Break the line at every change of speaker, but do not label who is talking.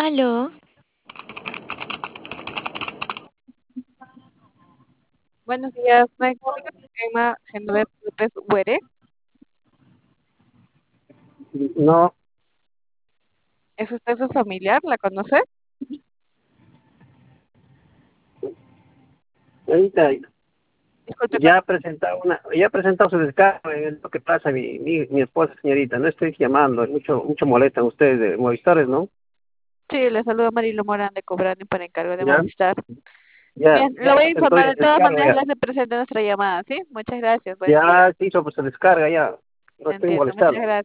Aló,
Buenos días, me comunico con Emma Genoveva López Huere.
No,
¿Es usted su familiar? ¿La conoce?
ahorita
Disculpe,
ya ha presentado su descargo, es lo que pasa, mi esposa, señorita, no estoy llamando, mucho molestan ustedes de Movistores, ¿no?
sí, le saludo a Marilo Morán de Cobrani por encargo de
Ya,
Movistar.
ya,
Bien, lo
ya
voy a
presentó
informar
el
de todas
descargo,
maneras,
ya,
le hace presente nuestra llamada, ¿sí? Muchas gracias, buen día.
ya se hizo pues su descarga, ya, no estoy
Entiendo, muchas
molestando.
gracias.